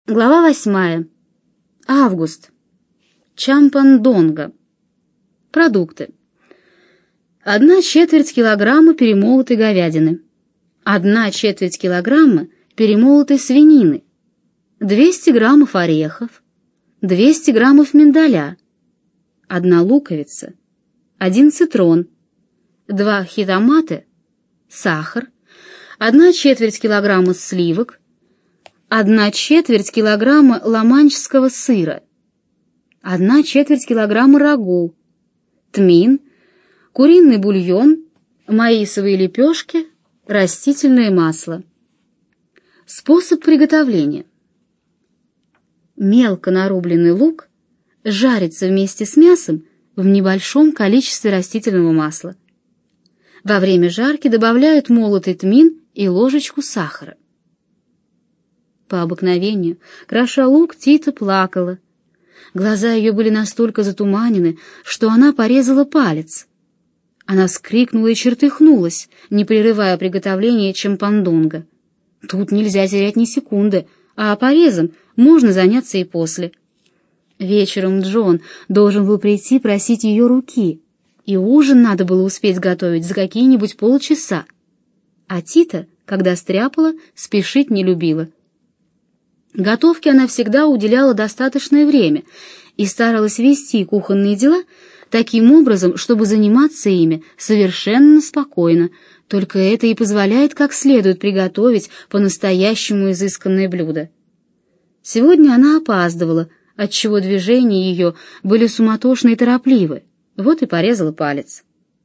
Глава 8. Август. Чампандонга. Продукты. 1/4 килограмма перемолотой говядины, 1/4 килограмма перемолотой свинины, 200 граммов орехов, 200 граммов миндаля, 1 луковица, 1 цитрон, 2 хитоматы, сахар, 1/4 килограмма сливок, 1/4 килограмма ла-манчского сыра, 1/4 килограмма рагу, тмин, куриный бульон, маисовые лепешки, растительное масло. Способ приготовления. Мелко нарубленный лук жарится вместе с мясом в небольшом количестве растительного масла. Во время жарки добавляют молотый тмин и ложечку сахара. По обыкновению, кроша лук, Тита плакала. Глаза ее были настолько затуманены, что она порезала палец. Она вскрикнула и чертыхнулась, не прерывая приготовление чампандонга. Тут нельзя терять ни секунды, а порезом можно заняться и после. Вечером Джон должен был прийти просить ее руки, и ужин надо было успеть готовить за какие-нибудь полчаса. А Тита, когда стряпала, спешить не любила. Готовке она всегда уделяла достаточное время и старалась вести кухонные дела таким образом, чтобы заниматься ими совершенно спокойно, только это и позволяет как следует приготовить по-настоящему изысканное блюдо. Сегодня она опаздывала, отчего движения ее были суматошны и торопливы, вот и порезала палец.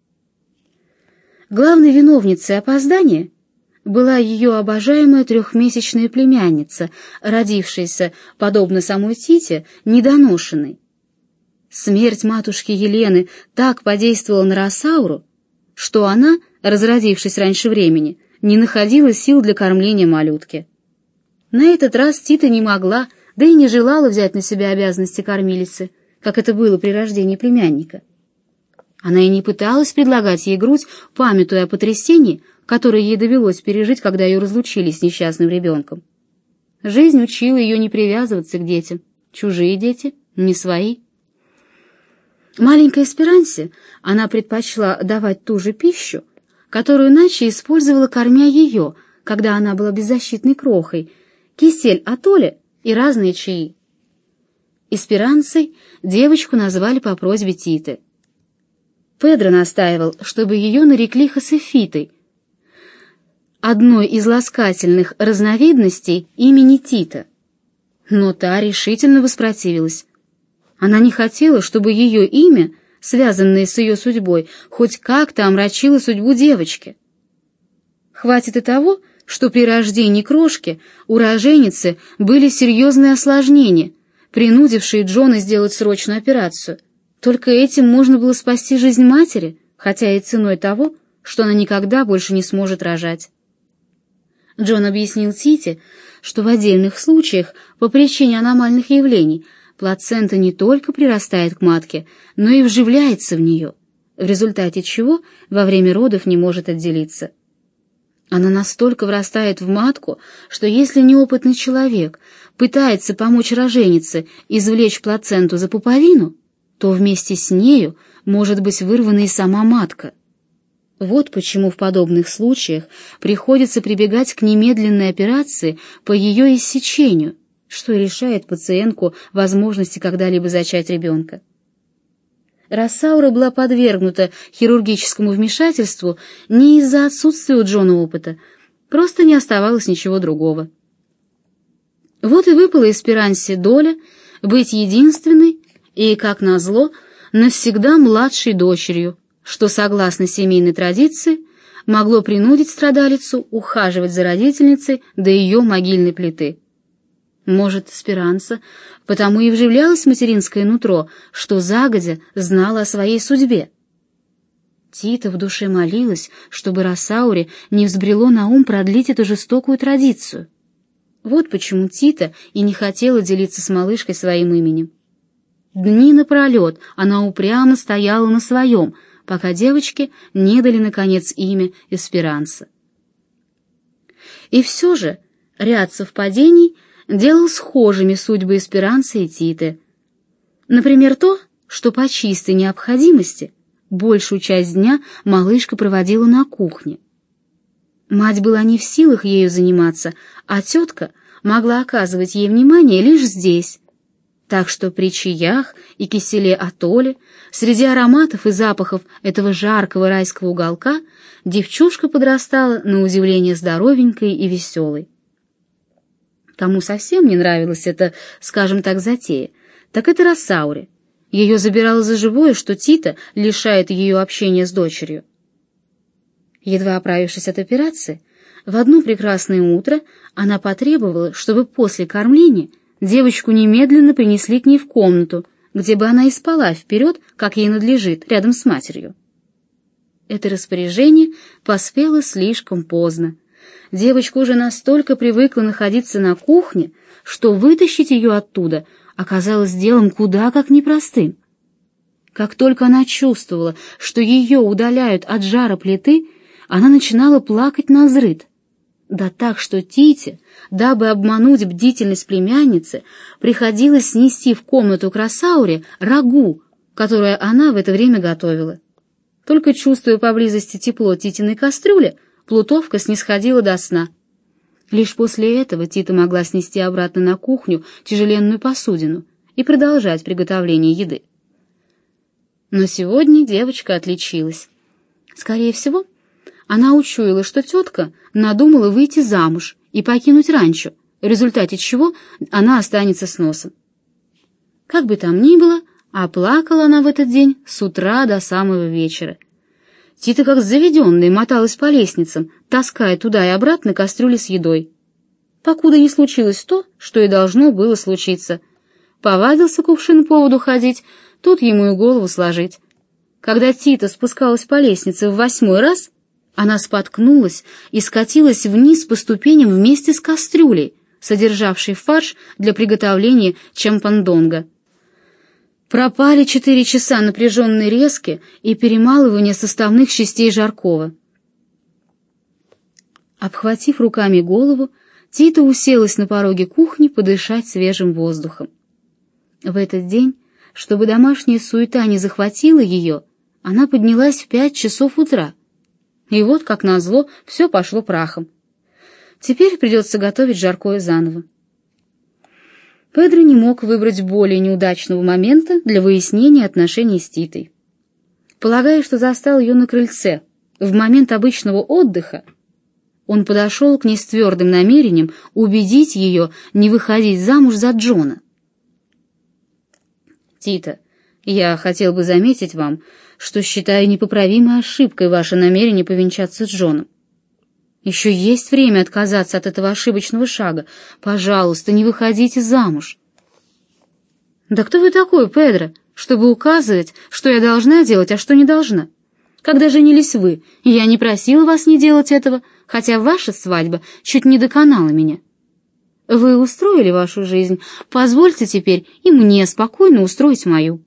Главной виновницей опоздания была ее обожаемая 3-месячная племянница, родившаяся, подобно самой Тите, недоношенной. Смерть матушки Елены так подействовала на Росауру, что она, разродившись раньше времени, не находила сил для кормления малютки. На этот раз Тита не могла, да и не желала взять на себя обязанности кормилицы, как это было при рождении племянника. Она и не пыталась предлагать ей грудь, памятуя о потрясении, которое ей довелось пережить, когда ее разлучили с несчастным ребенком. Жизнь учила ее не привязываться к детям. Чужие дети, не свои. Маленькой Эсперансе она предпочла давать ту же пищу, которую Нача использовала, кормя ее, когда она была беззащитной крохой, кисель-атоле и разные чаи. Эсперансой девочку назвали по просьбе Титы. Педро настаивал, чтобы ее нарекли Хосефитой, одной из ласкательных разновидностей имени Тита. Но та решительно воспротивилась. Она не хотела, чтобы ее имя, связанное с ее судьбой, хоть как-то омрачило судьбу девочки. Хватит и того, что при рождении крошки у роженицы были серьезные осложнения, принудившие Джона сделать срочную операцию. Только этим можно было спасти жизнь матери, хотя и ценой того, что она никогда больше не сможет рожать. Джон объяснил Тите, что в отдельных случаях, по причине аномальных явлений, плацента не только прирастает к матке, но и вживляется в нее, в результате чего во время родов не может отделиться. Она настолько врастает в матку, что если неопытный человек пытается помочь роженице извлечь плаценту за пуповину, то вместе с нею может быть вырвана и сама матка. Вот почему в подобных случаях приходится прибегать к немедленной операции по ее иссечению, что лишает пациентку возможности когда-либо зачать ребенка. Росаура была подвергнута хирургическому вмешательству не из-за отсутствия у Джона опыта, просто не оставалось ничего другого. Вот и выпала Эсперансе доля быть единственной и, как назло, навсегда младшей дочерью, что, согласно семейной традиции, могло принудить страдалицу ухаживать за родительницей до ее могильной плиты. Может, Эсперанса потому и вживлялось в материнское нутро, что загодя знала о своей судьбе. Тита в душе молилась, чтобы Росауре не взбрело на ум продлить эту жестокую традицию. Вот почему Тита и не хотела делиться с малышкой своим именем. Дни напролет она упрямо стояла на своем, пока девочке не дали, наконец, имя Эсперанса. И все же ряд совпадений делал схожими судьбы Эсперанцы и Титы. Например, то, что по чистой необходимости большую часть дня малышка проводила на кухне. Мать была не в силах ею заниматься, а тетка могла оказывать ей внимание лишь здесь. Так что при чаях и киселе атоле, среди ароматов и запахов этого жаркого райского уголка, девчушка подрастала на удивление здоровенькой и веселой. Кому совсем не нравилась эта, скажем так, затея, так это Росауре. Ее забирало за живое, что Тита лишает ее общения с дочерью. Едва оправившись от операции, в одно прекрасное утро она потребовала, чтобы после кормления девочку немедленно принесли к ней в комнату, где бы она и спала вперед, как ей надлежит, рядом с матерью. Это распоряжение поспело слишком поздно. Девочка уже настолько привыкла находиться на кухне, что вытащить ее оттуда оказалось делом куда как непростым. Как только она чувствовала, что ее удаляют от жара плиты, она начинала плакать навзрыд. Да так, что Тите, дабы обмануть бдительность племянницы, приходилось снести в комнату к Росауре рагу, которое она в это время готовила. Только чувствуя поблизости тепло Титиной кастрюли, плутовка снисходила до сна. Лишь после этого Тита могла снести обратно на кухню тяжеленную посудину и продолжать приготовление еды. Но сегодня девочка отличилась. Скорее всего, она учуяла, что тетка надумала выйти замуж и покинуть ранчо, в результате чего она останется с носом. Как бы там ни было, а плакала она в этот день с утра до самого вечера. Тита, как заведенная, моталась по лестницам, таская туда и обратно кастрюли с едой. Покуда не случилось то, что и должно было случиться. Повадился кувшин по воду ходить, тут ему и голову сложить. Когда Тита спускалась по лестнице в 8-й раз, она споткнулась и скатилась вниз по ступеням вместе с кастрюлей, содержавшей фарш для приготовления чампандонга. Пропали 4 часа напряженной резки и перемалывания составных частей жаркого. Обхватив руками голову, Тита уселась на пороге кухни подышать свежим воздухом. В этот день, чтобы домашняя суета не захватила ее, она поднялась в 5 часов утра. И вот, как назло, все пошло прахом. Теперь придется готовить жаркое заново. Педро не мог выбрать более неудачного момента для выяснения отношений с Титой. Полагая, что застал ее на крыльце, в момент обычного отдыха, он подошел к ней с твердым намерением убедить ее не выходить замуж за Джона. «Тита, я хотел бы заметить вам, что считаю непоправимой ошибкой ваше намерение повенчаться с Джоном. Еще есть время отказаться от этого ошибочного шага. Пожалуйста, не выходите замуж». «Да кто вы такой, Педро, чтобы указывать, что я должна делать, а что не должна? Когда женились вы, я не просила вас не делать этого, хотя ваша свадьба чуть не доконала меня. Вы устроили вашу жизнь, позвольте теперь и мне спокойно устроить мою».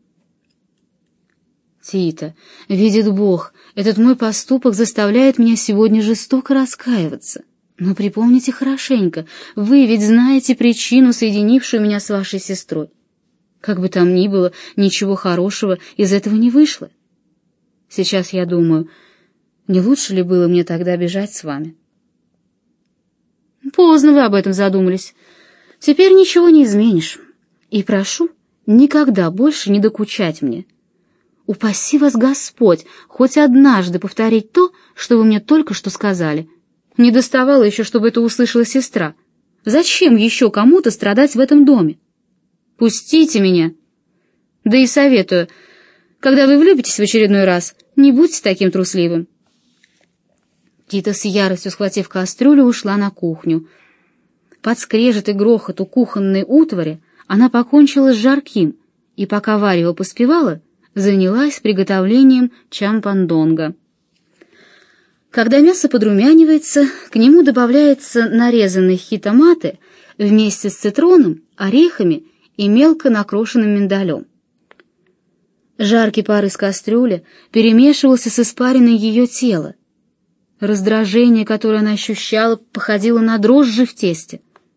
«Тита, видит Бог, этот мой поступок заставляет меня сегодня жестоко раскаиваться. Но припомните хорошенько, вы ведь знаете причину, соединившую меня с вашей сестрой. Как бы там ни было, ничего хорошего из этого не вышло. Сейчас я думаю, не лучше ли было мне тогда бежать с вами?» «Поздно вы об этом задумались. Теперь ничего не изменишь. И прошу, никогда больше не докучать мне. Упаси вас Господь хоть однажды повторить то, что вы мне только что сказали. Не доставало еще, чтобы это услышала сестра. Зачем еще кому-то страдать в этом доме? Пустите меня. Да и советую, когда вы влюбитесь в очередной раз, не будьте таким трусливым». Тита с яростью, схватив кастрюлю, ушла на кухню. Под скрежет и грохот у кухонной утвари она покончила с жарким, и пока варево поспевала, занялась приготовлением чампандонга. Когда мясо подрумянивается, к нему добавляются нарезанные хитоматы вместе с цитроном, орехами и мелко накрошенным миндалем. Жаркий пар из кастрюли перемешивался с испариной ее тела. Раздражение, которое она ощущала, походило на дрожжи в тесте.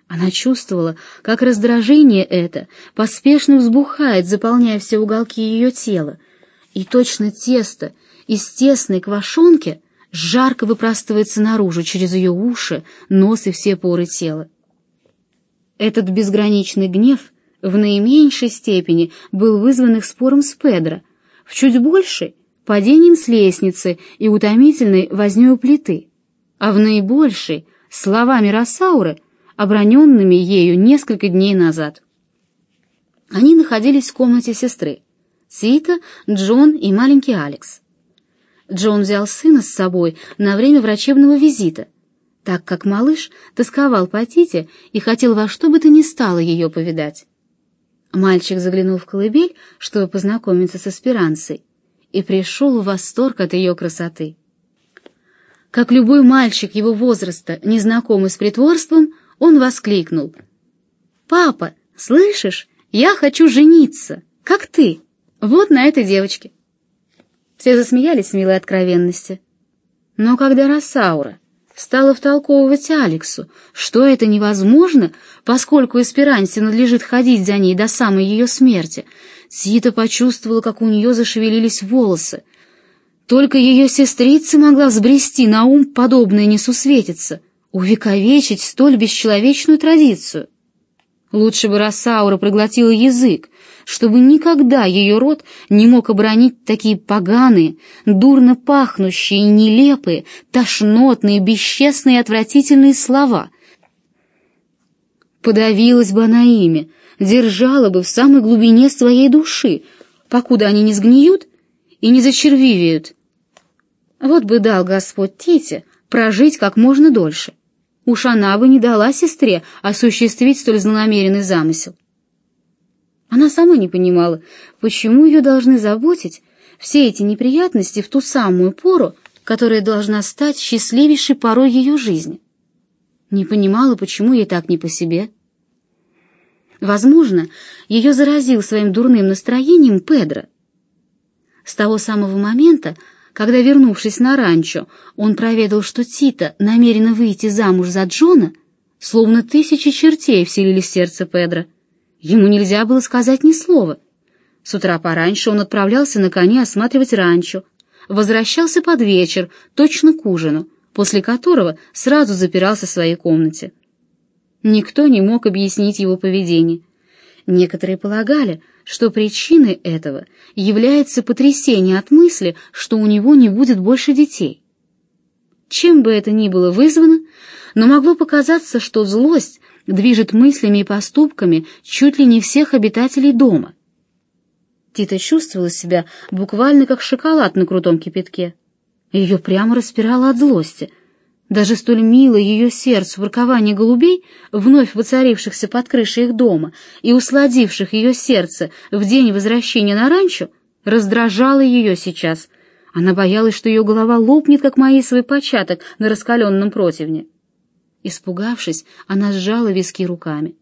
Она чувствовала, как раздражение это поспешно взбухает, заполняя все уголки ее тела, и точно тесто из тесной квашонки жарко выпрастывается наружу через ее уши, нос и все поры тела. Этот безграничный гнев в наименьшей степени был вызван их спором с Педро, в чуть большей — падением с лестницы и утомительной вознёй у плиты, а в наибольшей — словами Росауры, оброненными ею несколько дней назад. Они находились в комнате сестры — Тита, Джон и маленький Алекс. Джон взял сына с собой на время врачебного визита, так как малыш тосковал по Тите и хотел во что бы то ни стало ее повидать. Мальчик заглянул в колыбель, чтобы познакомиться с Эсперансой, и пришел в восторг от ее красоты. Как любой мальчик его возраста, незнакомый с притворством, он воскликнул: «Папа, слышишь, я хочу жениться, как ты, вот на этой девочке». Все засмеялись с милой откровенности. Но когда Росаура стала втолковывать Алексу, что это невозможно, поскольку Эсперансе надлежит ходить за ней до самой ее смерти, Тита почувствовала, как у нее зашевелились волосы. Только ее сестрица могла взбрести на ум подобное несусветица, увековечить столь бесчеловечную традицию. Лучше бы Росаура проглотила язык, чтобы никогда ее рот не мог обронить такие поганые, дурно пахнущие, нелепые, тошнотные, бесчестные и отвратительные слова. Подавилась бы она ими, держала бы в самой глубине своей души, покуда они не сгниют и не зачервивеют. Вот бы дал Господь Тите прожить как можно дольше. Уж она бы не дала сестре осуществить столь злонамеренный замысел. Она сама не понимала, почему ее должны заботить все эти неприятности в ту самую пору, которая должна стать счастливейшей порой ее жизни. Не понимала, почему ей так не по себе. Возможно, ее заразил своим дурным настроением Педро. С того самого момента, когда, вернувшись на ранчо, он проведал, что Тита намерена выйти замуж за Джона, словно тысячи чертей вселились в сердце Педро. Ему нельзя было сказать ни слова. С утра пораньше он отправлялся на коне осматривать ранчо, возвращался под вечер, точно к ужину, после которого сразу запирался в своей комнате. Никто не мог объяснить его поведение. Некоторые полагали, что причиной этого является потрясение от мысли, что у него не будет больше детей. Чем бы это ни было вызвано, но могло показаться, что злость движет мыслями и поступками чуть ли не всех обитателей дома. Тита чувствовала себя буквально как шоколад на крутом кипятке. Ее прямо распирало от злости. Даже столь мило ее сердцу воркование голубей, вновь воцарившихся под крышей их дома и усладивших ее сердце в день возвращения на ранчо, раздражало ее сейчас. Она боялась, что ее голова лопнет, как маисовый початок на раскаленном противне. Испугавшись, она сжала виски руками.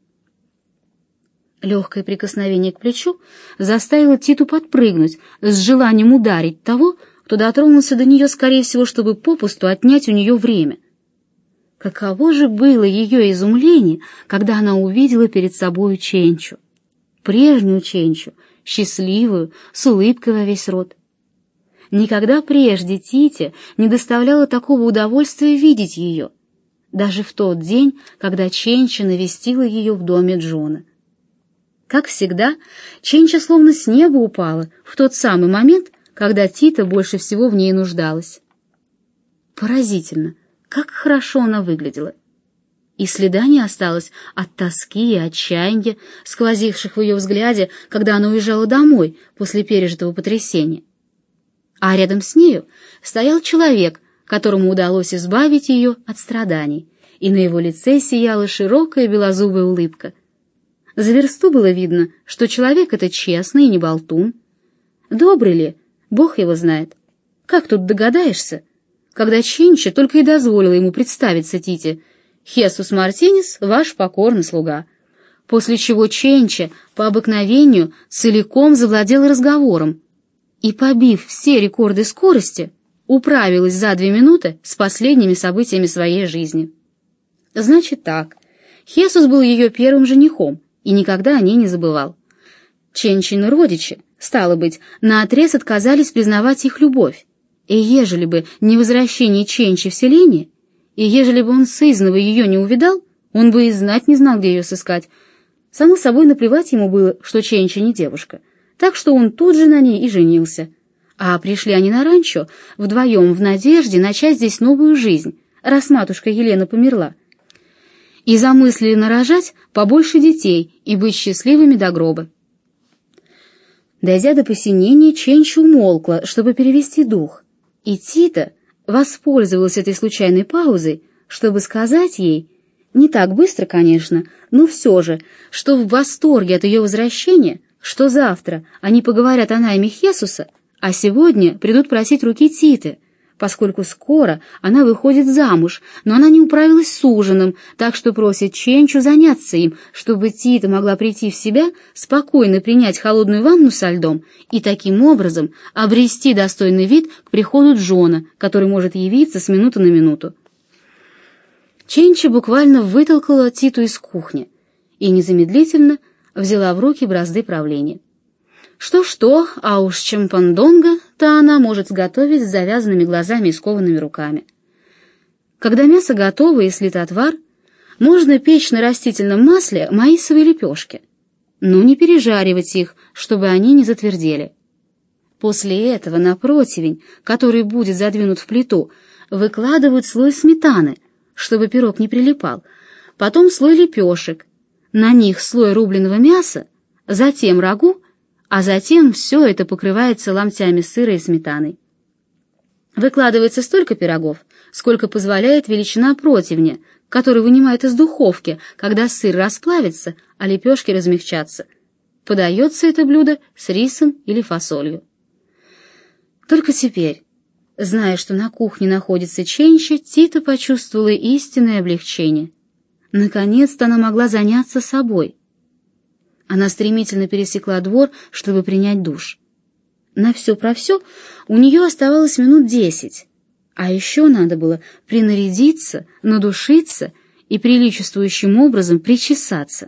Легкое прикосновение к плечу заставило Титу подпрыгнуть с желанием ударить того, кто дотронулся до нее, скорее всего, чтобы попусту отнять у нее время. Каково же было ее изумление, когда она увидела перед собою Ченчу. Прежнюю Ченчу, счастливую, с улыбкой во весь рот. Никогда прежде Тите не доставляло такого удовольствия видеть ее, даже в тот день, когда Ченча навестила ее в доме Джона. Как всегда, Ченча словно с неба упала в тот самый момент, когда Тита больше всего в ней нуждалась. Поразительно, как хорошо она выглядела. И следа не осталось от тоски и отчаяния, сквозивших в ее взгляде, когда она уезжала домой после пережитого потрясения. А рядом с нею стоял человек, которому удалось избавить ее от страданий, и на его лице сияла широкая белозубая улыбка. За версту было видно, что человек этот честный и не болтун. Добрый ли? Бог его знает. Как тут догадаешься, когда Ченча только и дозволила ему представиться Тите: «Хесус Мартинес, ваш покорный слуга». После чего Ченча по обыкновению целиком завладела разговором и, побив все рекорды скорости, управилась за 2 минуты с последними событиями своей жизни. Значит так, Хесус был ее первым женихом и никогда о ней не забывал. Ченчины родичи, стало быть, наотрез отказались признавать их любовь, и ежели бы не возвращение Ченчи в селение, и ежели бы он сызнова ее не увидал, он бы и знать не знал, где ее сыскать. Само собой, наплевать ему было, что Ченчи не девушка, так что он тут же на ней и женился. А пришли они на ранчо вдвоем в надежде начать здесь новую жизнь, раз матушка Елена померла, и замыслили нарожать побольше детей и быть счастливыми до гроба. Дойдя до посинения, Ченчи умолкла, чтобы перевести дух, и Тита воспользовалась этой случайной паузой, чтобы сказать ей, не так быстро, конечно, но все же, что в восторге от ее возвращения, что завтра они поговорят о найме Хесуса, а сегодня придут просить руки Титы, поскольку скоро она выходит замуж, но она не управилась с ужином, так что просит Ченчу заняться им, чтобы Тита могла прийти в себя, спокойно принять холодную ванну со льдом и таким образом обрести достойный вид к приходу Джона, который может явиться с минуты на минуту. Ченча буквально вытолкала Титу из кухни и незамедлительно взяла в руки бразды правления. Что-что, а уж чемпандонга-то она может сготовить с завязанными глазами и скованными руками. Когда мясо готово и слит отвар, можно печь на растительном масле маисовые лепешки, но не пережаривать их, чтобы они не затвердели. После этого на противень, который будет задвинут в плиту, выкладывают слой сметаны, чтобы пирог не прилипал, потом слой лепешек, на них слой рубленого мяса, затем рагу, а затем все это покрывается ломтями сыра и сметаной. Выкладывается столько пирогов, сколько позволяет величина противня, который вынимают из духовки, когда сыр расплавится, а лепешки размягчатся. Подается это блюдо с рисом или фасолью. Только теперь, зная, что на кухне находится Ченча, Тита почувствовала истинное облегчение. Наконец-то она могла заняться собой. Она стремительно пересекла двор, чтобы принять душ. На все про все у нее оставалось минут 10, а еще надо было принарядиться, надушиться и приличествующим образом причесаться.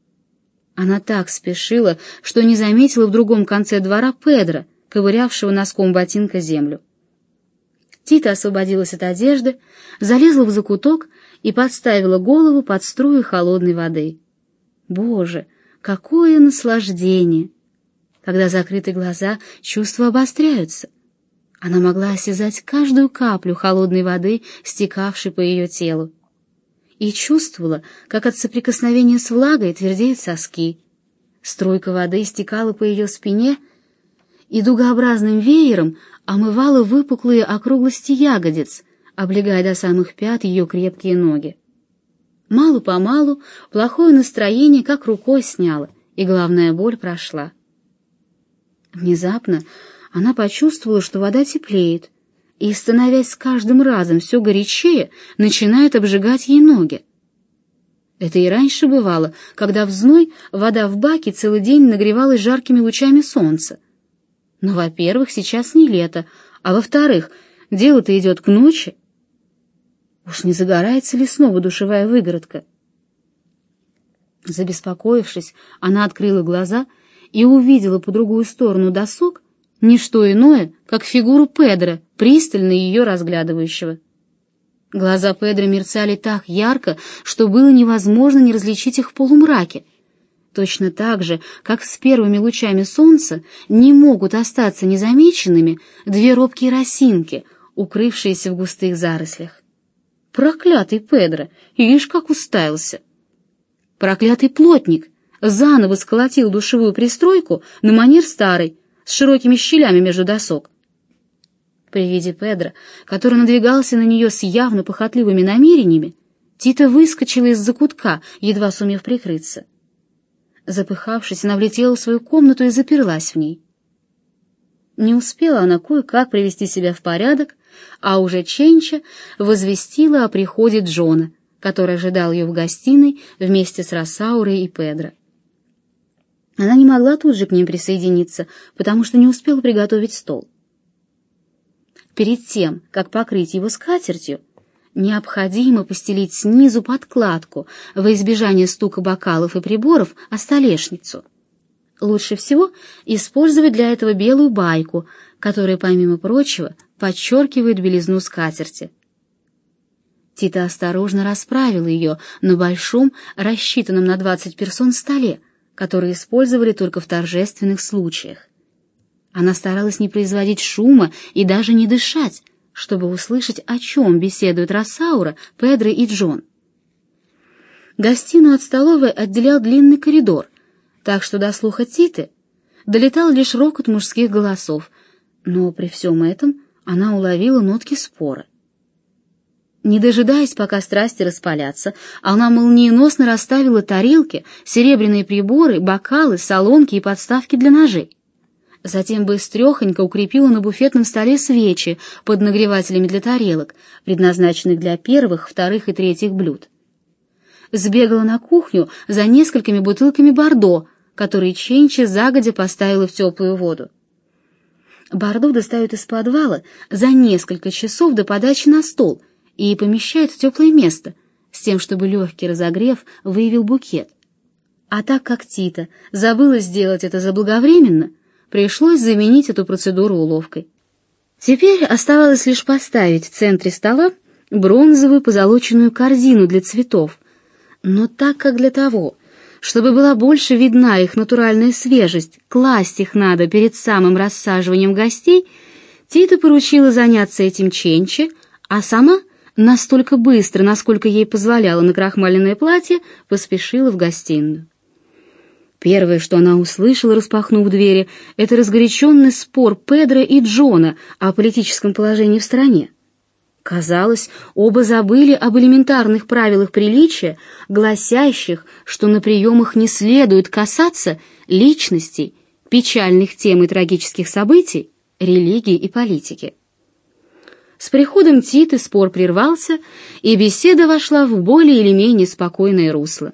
Она так спешила, что не заметила в другом конце двора Педро, ковырявшего носком ботинка землю. Тита освободилась от одежды, залезла в закуток и подставила голову под струю холодной воды. Боже, какое наслаждение! Когда закрыты глаза, чувства обостряются. Она могла осязать каждую каплю холодной воды, стекавшей по ее телу, и чувствовала, как от соприкосновения с влагой твердеют соски. Струйка воды стекала по ее спине и дугообразным веером омывала выпуклые округлости ягодиц, облегая до самых пят ее крепкие ноги. Мало-помалу плохое настроение как рукой сняло, и головная боль прошла. Внезапно она почувствовала, что вода теплеет, и, становясь с каждым разом все горячее, начинает обжигать ей ноги. Это и раньше бывало, когда в зной вода в баке целый день нагревалась жаркими лучами солнца. Но, во-первых, сейчас не лето, а во-вторых, дело-то идет к ночи. Уж не загорается ли снова душевая выгородка? Забеспокоившись, она открыла глаза и увидела по другую сторону досок не что иное, как фигуру Педро, пристально ее разглядывающего. Глаза Педро мерцали так ярко, что было невозможно не различить их в полумраке. Точно так же, как с первыми лучами солнца не могут остаться незамеченными две робкие росинки, укрывшиеся в густых зарослях. Проклятый Педро, ишь как уставился! Проклятый плотник заново сколотил душевую пристройку на манер старой, с широкими щелями между досок. При виде Педро, который надвигался на нее с явно похотливыми намерениями, Тита выскочила из закутка, едва сумев прикрыться. Запыхавшись, она влетела в свою комнату и заперлась в ней. Не успела она кое-как привести себя в порядок, а уже Ченча возвестила о приходе Джона, который ожидал ее в гостиной вместе с Росаурой и Педро. Она не могла тут же к ним присоединиться, потому что не успела приготовить стол. Перед тем, как покрыть его скатертью, необходимо постелить снизу подкладку во избежание стука бокалов и приборов о столешницу. Лучше всего использовать для этого белую байку, которая, помимо прочего, подчеркивает белизну скатерти. Тита осторожно расправила ее на большом, рассчитанном на 20 персон столе, который использовали только в торжественных случаях. Она старалась не производить шума и даже не дышать, чтобы услышать, о чем беседуют Россаура, Педро и Джон. Гостиную от столовой отделял длинный коридор, так что до слуха Титы долетал лишь рокот мужских голосов, но при всем этом она уловила нотки спора. Не дожидаясь, пока страсти распалятся, она молниеносно расставила тарелки, серебряные приборы, бокалы, солонки и подставки для ножей. Затем быстрехонько укрепила на буфетном столе свечи под нагревателями для тарелок, предназначенных для первых, вторых и третьих блюд. Сбегала на кухню за несколькими бутылками бордо, которые Ченчи загодя поставила в теплую воду. Бордо достают из подвала за несколько часов до подачи на стол и помещают в теплое место, с тем, чтобы легкий разогрев выявил букет. А так как Тита забыла сделать это заблаговременно, пришлось заменить эту процедуру уловкой. Теперь оставалось лишь поставить в центре стола бронзовую позолоченную корзину для цветов, но так как для того, чтобы была больше видна их натуральная свежесть, класть их надо перед самым рассаживанием гостей, Тита поручила заняться этим Ченчи, а сама настолько быстро, насколько ей позволяло накрахмаленное платье, поспешила в гостиную. Первое, что она услышала, распахнув двери, это разгоряченный спор Педро и Джона о политическом положении в стране. Казалось, оба забыли об элементарных правилах приличия, гласящих, что на приемах не следует касаться личностей, печальных тем и трагических событий, религии и политики. С приходом Титы спор прервался, и беседа вошла в более или менее спокойное русло.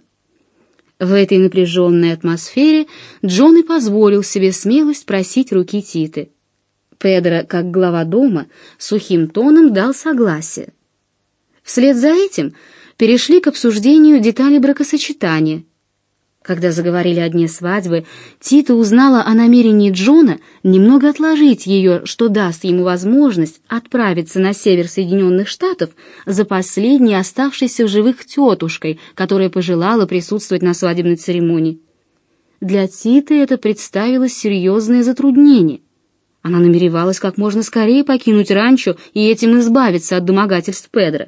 В этой напряженной атмосфере Джон и позволил себе смелость просить руки Титы. Педро, как глава дома, сухим тоном дал согласие. Вслед за этим перешли к обсуждению деталей бракосочетания. Когда заговорили о дне свадьбы, Тита узнала о намерении Джона немного отложить ее, что даст ему возможность отправиться на север Соединенных Штатов за последней оставшейся в живых тетушкой, которая пожелала присутствовать на свадебной церемонии. Для Титы это представилось серьезное затруднение. Она намеревалась как можно скорее покинуть ранчо и этим избавиться от домогательств Педро.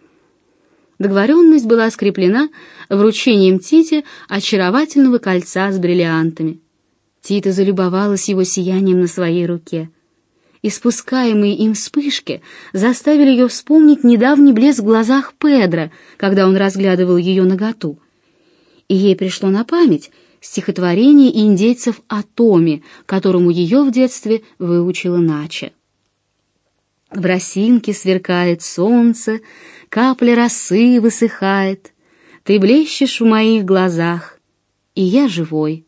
Договоренность была скреплена вручением Тите очаровательного кольца с бриллиантами. Тита залюбовалась его сиянием на своей руке. Испускаемые им вспышки заставили ее вспомнить недавний блеск в глазах Педро, когда он разглядывал ее наготу. И ей пришло на память стихотворение индейцев о Томе, которому ее в детстве выучила Нача. В росинке сверкает солнце, капля росы высыхает, ты блещешь в моих глазах, и я живой.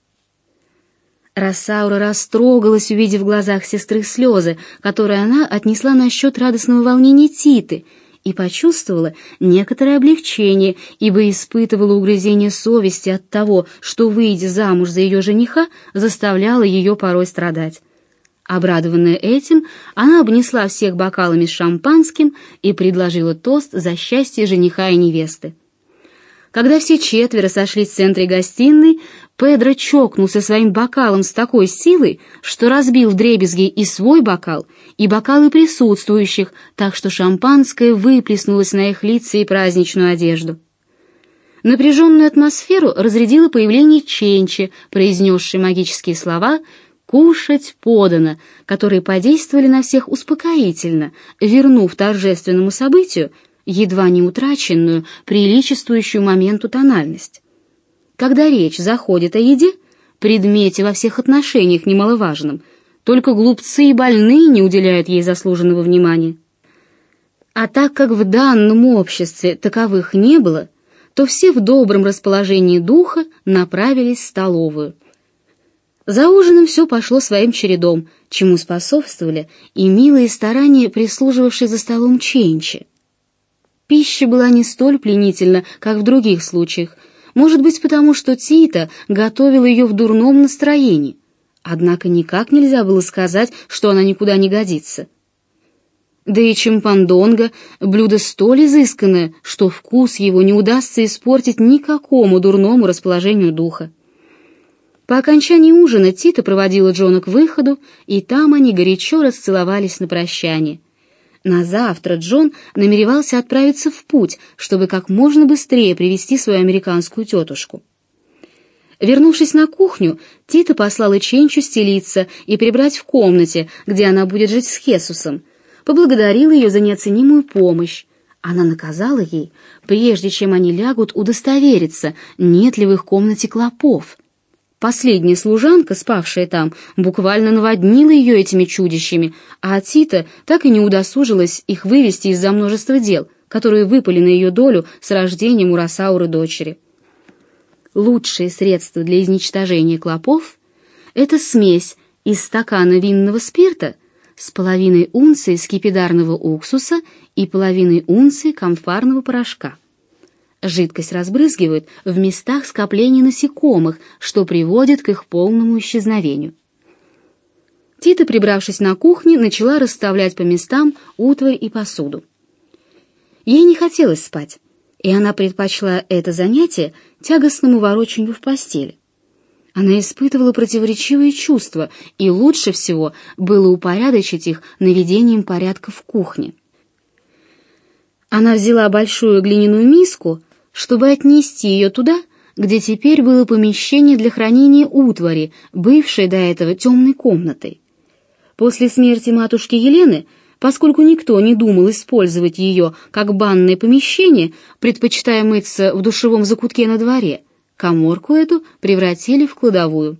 Россаура растрогалась, увидев в глазах сестры слезы, которые она отнесла на счет радостного волнения Титы, и почувствовала некоторое облегчение, ибо испытывала угрызение совести от того, что, выйдя замуж за ее жениха, заставляла ее порой страдать. Обрадованная этим, она обнесла всех бокалами с шампанским и предложила тост за счастье жениха и невесты. Когда все четверо сошлись в центре гостиной, Педро чокнулся своим бокалом с такой силой, что разбил вдребезги и свой бокал, и бокалы присутствующих, так что шампанское выплеснулось на их лица и праздничную одежду. Напряженную атмосферу разрядило появление Ченчи, произнесшей магические слова «кушать подано», которые подействовали на всех успокоительно, вернув торжественному событию едва не утраченную, приличествующую моменту тональность. Когда речь заходит о еде, предмете во всех отношениях немаловажном, только глупцы и больные не уделяют ей заслуженного внимания. А так как в данном обществе таковых не было, то все в добром расположении духа направились в столовую. За ужином все пошло своим чередом, чему способствовали и милые старания прислуживавшей за столом Ченчи. Пища была не столь пленительна, как в других случаях, может быть, потому что Тита готовила ее в дурном настроении. Однако никак нельзя было сказать, что она никуда не годится. Да и чимпандонго — блюдо столь изысканное, что вкус его не удастся испортить никакому дурному расположению духа. По окончании ужина Тита проводила Джона к выходу, и там они горячо расцеловались на прощание. На завтра Джон намеревался отправиться в путь, чтобы как можно быстрее привезти свою американскую тетушку. Вернувшись на кухню, Тита послала Ченчу стелиться и прибрать в комнате, где она будет жить с Хесусом, поблагодарила ее за неоценимую помощь. Она наказала ей, прежде чем они лягут, удостовериться, нет ли в их комнате клопов. Последняя служанка, спавшая там, буквально наводнила ее этими чудищами, а Тита так и не удосужилась их вывести из-за множества дел, которые выпали на ее долю с рождением у Росауры дочери. Лучшее средство для изничтожения клопов — это смесь из стакана винного спирта с половиной унции скипидарного уксуса и половиной унции камфорного порошка. Жидкость разбрызгивают в местах скопления насекомых, что приводит к их полному исчезновению. Тита, прибравшись на кухне, начала расставлять по местам утварь и посуду. Ей не хотелось спать, и она предпочла это занятие тягостному ворочанью в постели. Она испытывала противоречивые чувства, и лучше всего было упорядочить их наведением порядка в кухне. Она взяла большую глиняную миску, чтобы отнести ее туда, где теперь было помещение для хранения утвари, бывшее до этого темной комнатой. После смерти матушки Елены, поскольку никто не думал использовать ее как банное помещение, предпочитая мыться в душевом закутке на дворе, каморку эту превратили в кладовую.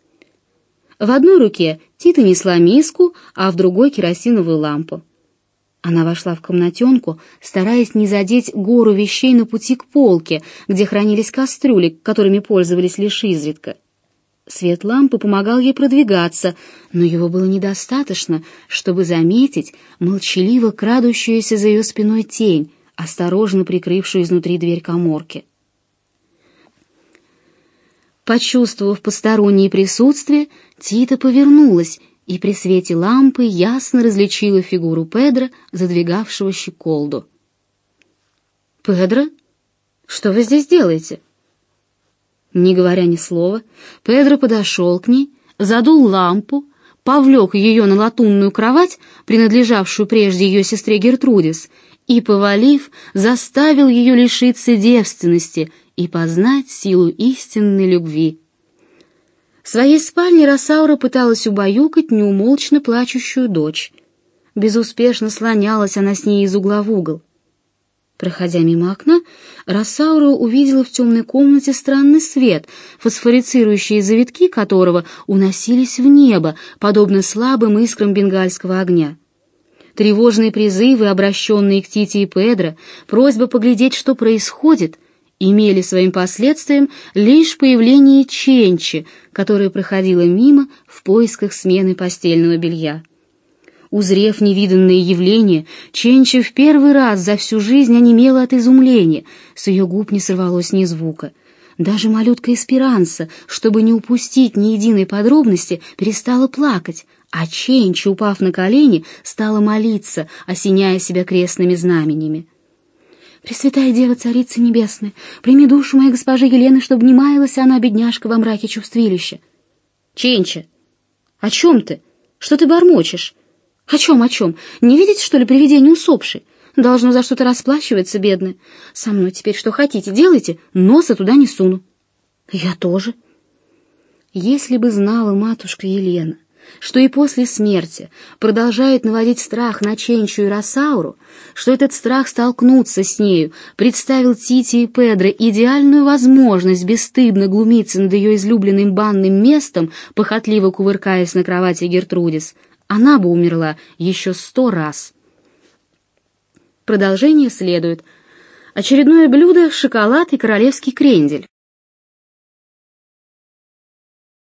В одной руке Тита несла миску, а в другой — керосиновую лампу. Она вошла в комнатенку, стараясь не задеть гору вещей на пути к полке, где хранились кастрюли, которыми пользовались лишь изредка. Свет лампы помогал ей продвигаться, но его было недостаточно, чтобы заметить молчаливо крадущуюся за ее спиной тень, осторожно прикрывшую изнутри дверь каморки. Почувствовав постороннее присутствие, Тита повернулась и при свете лампы ясно различила фигуру Педро, задвигавшего щеколду. «Педро, что вы здесь делаете?» Не говоря ни слова, Педро подошел к ней, задул лампу, повлек ее на латунную кровать, принадлежавшую прежде ее сестре Гертрудис, и, повалив, заставил ее лишиться девственности и познать силу истинной любви. В своей спальне Росаура пыталась убаюкать неумолчно плачущую дочь. Безуспешно слонялась она с ней из угла в угол. Проходя мимо окна, Росаура увидела в темной комнате странный свет, фосфорицирующие завитки которого уносились в небо, подобно слабым искрам бенгальского огня. Тревожные призывы, обращенные к Тите и Педро, просьба поглядеть, что происходит, имели своим последствием лишь появление Ченчи, которая проходила мимо в поисках смены постельного белья. Узрев невиданное явление, Ченчи в первый раз за всю жизнь онемела от изумления, с ее губ не сорвалось ни звука. Даже малютка Эсперанса, чтобы не упустить ни единой подробности, перестала плакать, а Ченчи, упав на колени, стала молиться, осеняя себя крестными знаменями. «Пресвятая Дева, Царица Небесная, прими душу моей госпожи Елены, чтобы не маялась она, бедняжка, во мраке чувствилища». «Ченча, о чем ты? Что ты бормочешь?» «О чем, о чем? Не видите, что ли, привидение усопшей? Должно за что-то расплачиваться, бедная. Со мной теперь что хотите, делайте, носа туда не суну». «Я тоже». Если бы знала матушка Елена, что и после смерти продолжает наводить страх на Ченчу и Росауру, что этот страх столкнуться с нею представил Тите и Педро идеальную возможность бесстыдно глумиться над ее излюбленным банным местом, похотливо кувыркаясь на кровати Гертрудис, она бы умерла еще 100 раз. Продолжение следует. Очередное блюдо — шоколад и королевский крендель.